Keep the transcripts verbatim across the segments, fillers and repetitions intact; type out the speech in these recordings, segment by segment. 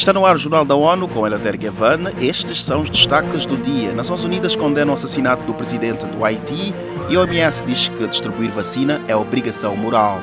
Está no ar o Jornal da ONU com Eleutério Gavan. Estes são os destaques do dia. Nações Unidas condena o assassinato do presidente do Haiti e a O M S diz que distribuir vacina é obrigação moral.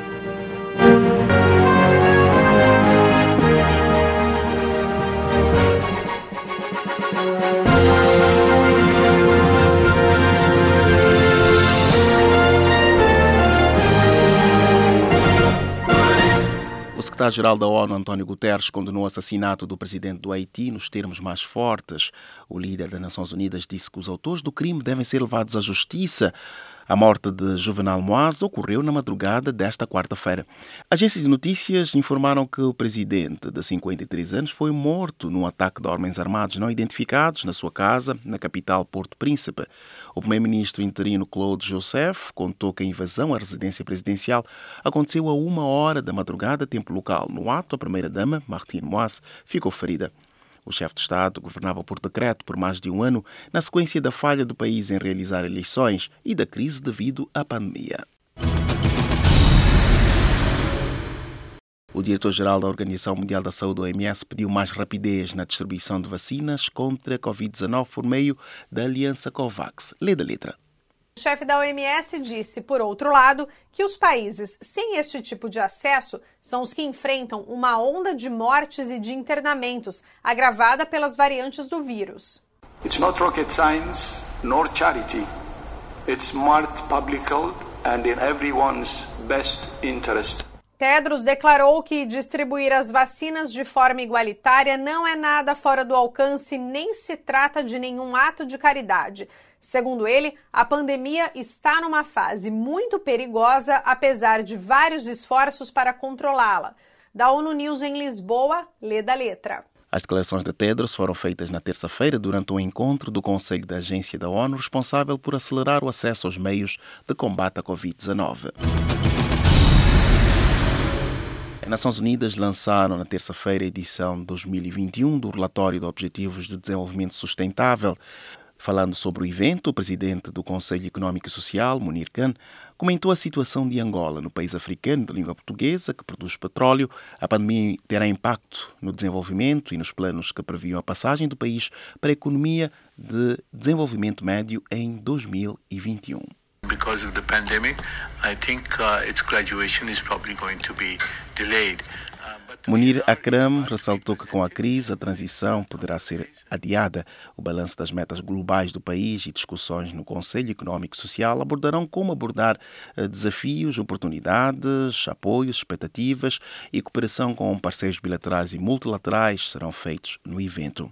O secretário-geral da ONU, António Guterres, condenou o assassinato do presidente do Haiti nos termos mais fortes. O líder das Nações Unidas disse que os autores do crime devem ser levados à justiça. A morte de Juvenal Moise ocorreu na madrugada desta quarta-feira. Agências de notícias informaram que o presidente, de cinquenta e três anos, foi morto num ataque de homens armados não identificados na sua casa, na capital Porto Príncipe. O primeiro-ministro interino Claude Joseph contou que a invasão à residência presidencial aconteceu a uma hora da madrugada, tempo local. No ato, a primeira-dama, Martine Moise, ficou ferida. O chefe de Estado governava por decreto por mais de um ano, na sequência da falha do país em realizar eleições e da crise devido à pandemia. O diretor-geral da Organização Mundial da Saúde, O M S, pediu mais rapidez na distribuição de vacinas contra a covid dezenove por meio da aliança COVAX. Lê da letra. O chefe da O M S disse, por outro lado, que os países sem este tipo de acesso são os que enfrentam uma onda de mortes e de internamentos agravada pelas variantes do vírus. It's not rocket science nor charity. It's smart public health and in everyone's best interest. Tedros declarou que distribuir as vacinas de forma igualitária não é nada fora do alcance, nem se trata de nenhum ato de caridade. Segundo ele, a pandemia está numa fase muito perigosa, apesar de vários esforços para controlá-la. Da ONU News em Lisboa, lê da letra. As declarações de Tedros foram feitas na terça-feira durante o encontro do Conselho da Agência da ONU responsável por acelerar o acesso aos meios de combate à covid dezenove. As Nações Unidas lançaram na terça-feira a edição dois mil e vinte e um do Relatório de Objetivos de Desenvolvimento Sustentável. Falando sobre o evento, o presidente do Conselho Económico e Social, Munir Khan, comentou a situação de Angola, no país africano de língua portuguesa, que produz petróleo. A pandemia terá impacto no desenvolvimento e nos planos que previam a passagem do país para a economia de desenvolvimento médio em dois mil e vinte e um. Because of the pandemic, I think uh, its graduation is probably going to be delayed. Munir Akram ressaltou que com a crise a transição poderá ser adiada. O balanço das metas globais do país e discussões no Conselho Económico e Social abordarão como abordar desafios, oportunidades, apoios, expectativas e cooperação com parceiros bilaterais e multilaterais serão feitos no evento.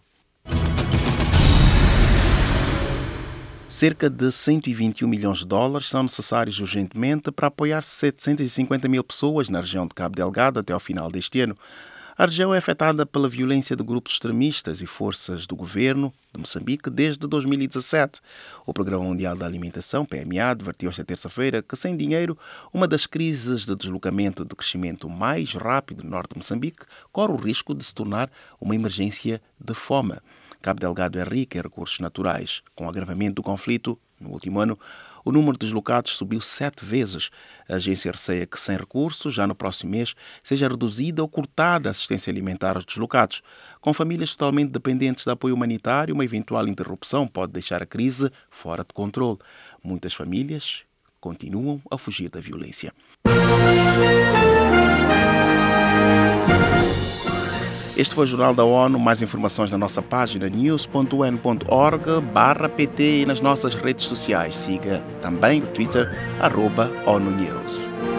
Cerca de cento e vinte e um milhões de dólares são necessários urgentemente para apoiar setecentas e cinquenta mil pessoas na região de Cabo Delgado até ao final deste ano. A região é afetada pela violência de grupos extremistas e forças do governo de Moçambique desde dois mil e dezassete. O Programa Mundial da Alimentação, P M A, advertiu esta terça-feira que sem dinheiro, uma das crises de deslocamento de crescimento mais rápido no norte de Moçambique corre o risco de se tornar uma emergência de fome. Cabo Delgado é rico em recursos naturais. Com o agravamento do conflito, no último ano, o número de deslocados subiu sete vezes. A agência receia que, sem recursos, já no próximo mês, seja reduzida ou cortada a assistência alimentar aos deslocados. Com famílias totalmente dependentes de apoio humanitário, uma eventual interrupção pode deixar a crise fora de controle. Muitas famílias continuam a fugir da violência. Este foi o Jornal da ONU. Mais informações na nossa página news ponto u n ponto org barra p t e nas nossas redes sociais. Siga também o Twitter, arroba ONU News.